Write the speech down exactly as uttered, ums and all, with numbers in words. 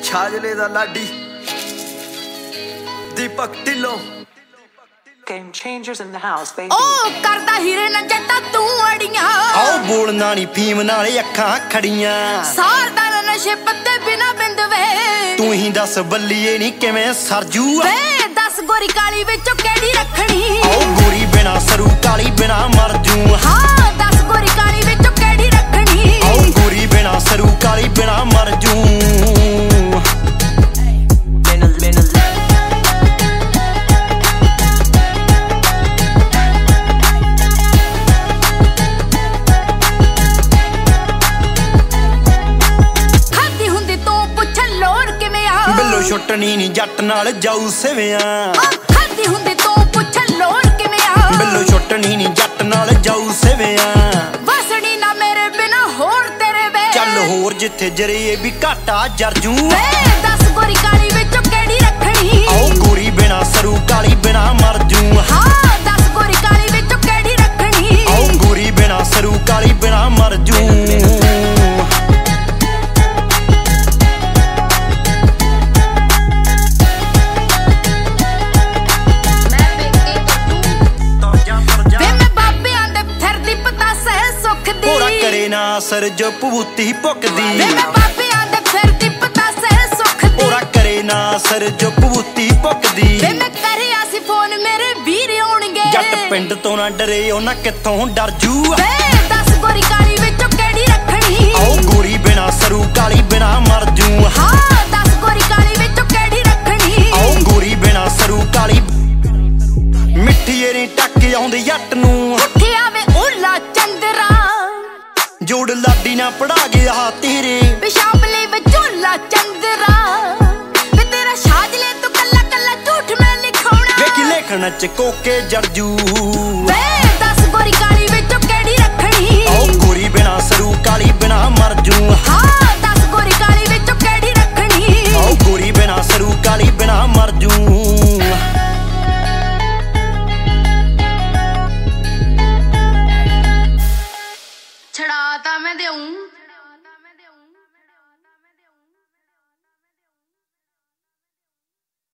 ਛਾਜਲੇ the Ladi Deepak Dhillon Game changers in the house, baby. Oh, ਕਰਦਾ ਹੀਰੇ ਨਾ ਜੱਟਾ ਤੂੰ ਅੜੀਆਂ ਆਓ ਬੋਲਣਾ ਨੀ ਫੀਮ ਨਾਲੇ ਅੱਖਾਂ ਖੜੀਆਂ ਸਾਰਦਾ ਨਾ ਨਸ਼ੇ ਪੱਤੇ ਬਿਨਾ ਬਿੰਦ ਵੇ ਤੂੰ ਹੀ ਦੱਸ ਬੱਲੀਏ ਨੀ ਕਿਵੇਂ ਸਰਜੂ ਵੇ ਦੱਸ ਗੋਰੀ ਕਾਲੀ ਵਿੱਚੋਂ ਕਿਹੜੀ ਰੱਖਣੀ ਆਓ ਗੋਰੀ ਬਿਨਾ ਸਰੂ ਕਾਲੀ ਬਿਨਾ ਮਰ ਜੂ ਹਾਂ ਦੱਸ ਗੋਰੀ ਕਾਲੀ ਵਿੱਚੋਂ ਕਿਹੜੀ ਰੱਖਣੀ ਆਓ ਗੋਰੀ ਬਿਨਾ ਸਰੂ ਕਾਲੀ ਬਿਨਾ ਮਰ ਜੂ ਛੁੱਟਣੀ ਨੀ ਜੱਟ ਨਾਲ ਜਾਊ ਸਿਵਿਆਂ ਖਾਦੀ ਹੁੰਦੀ ਤੂੰ ਪੁੱਛ ਲੋੜ ਕਿਵੇਂ ਆ ਬਿੱਲੋ ਛੁੱਟਣੀ ਨੀ ਜੱਟ ਨਾਲ ਜਾਊ ਸਿਵਿਆਂ ਵਸਣੀ ਨਾ ਮੇਰੇ ਬਿਨਾ ਹੋਰ ਤੇਰੇ ਵੇ ਚੱਲ ਹੋਰ ਜਿੱਥੇ ਜਰੀਏ ਵੀ ਘਾਟਾ ਜਰਜੂ ਵੇ ਦੱਸ ਗੋਰੀ ਕਾਲੀ ਵਿੱਚੋਂ ਕਿਹੜੀ ਰੱਖਣੀ ਆਓ ਗੋਰੀ ਬਿਨਾ ਸਰੂ ਕਾਲੀ ਬਿਨਾ ਮਰ ਜੂ ਹਾਂ ਦੱਸ ਗੋਰੀ ਕਾਲੀ ਵਿੱਚੋਂ ਕਿਹੜੀ ਰੱਖਣੀ ਆਓ ਗੋਰੀ ਬਿਨਾ ਸਰੂ ਕਾਲੀ ਬਿਨਾ ਮਰ ਜੂ ਕਰੇ ਨਾ ਅਸਰ ਜੋ ਭੂਤੀ ਭੁੱਕਦੀ ਵੇ ਮੈਂ ਬਾਬਿਆਂ ਦੇ ਫਿਰਦੀ ਪਤਾਸੇ ਸੁੱਖ ਦੀ ਹੋਰਾ ਕਰੇ ਨਾ ਅਸਰ ਜੋ ਭੂਤੀ ਭੁੱਕਦੀ ਵੇ ਮੈਂ ਕਰਿਆ ਸੀ ਫੋਨ ਮੇਰੇ ਵੀਰ ਆਉਣਗੇ ਜੱਟ ਪਿੰਡ ਤੋਂ ਨਾ ਡਰੇ ਉਹਨਾਂ ਕਿੱਥੋਂ ਡਰ ਜੂ ਵੇ ਦੱਸ ਗੋਰੀ ਕਾਲੀ ਵਿੱਚੋਂ ਕਿਹੜੀ ਰੱਖਣੀ ਆਓ ਗੋਰੀ ਬਿਨਾ ਸਰੂ ਕਾਲੀ ਬਿਨਾ ਮਰ ਜੂ ਹਾਂ ਦੱਸ ਗੋਰੀ ਕਾਲੀ ਵਿੱਚੋਂ ਕਿਹੜੀ ਰੱਖਣੀ ਆਓ ਗੋਰੀ ਬਿਨਾ ਸਰੂ ਕਾਲੀ ਮਿੱਠੀਏ ਨੀ ਟੱਕ ਆਉਂਦੇ ਜੱਟ ਨੂੰ ਉੱਠਿਆ ਵੇ ਉਲਾ ਚੰਦਰਾ ਜੋੜ ਲਾਡੀ ਨਾ ਪੜਾ ਗਿਆ ਤੇਰੇ ਪਿਸ਼ਾਬਲੇ ਵਿਚੋਲਾ ਚੰਦਰਾ ਵੇ ਤੇਰਾ ਛਾਜਲੇ ਤੂੰ ਕੱਲਾ ਕੱਲਾ ਝੂਠ ਮੈਂ ਲਿਖਾਉਣਾ ਵੇਖੀ ਲੇਖਣ ਚ ਕੋਕੇ ਜੜਜੂ ਵੇ ਦੱਸ ਗੋਰੀ ਕਾਲੀ ਵਿੱਚੋਂ ਕਿਹੜੀ ਰੱਖਣੀ ਆਓ ਗੋਰੀ ਬਿਨਾ ਸਰੂ ਕਾਲੀ ਬਿਨਾ ਮਰ ਜੂ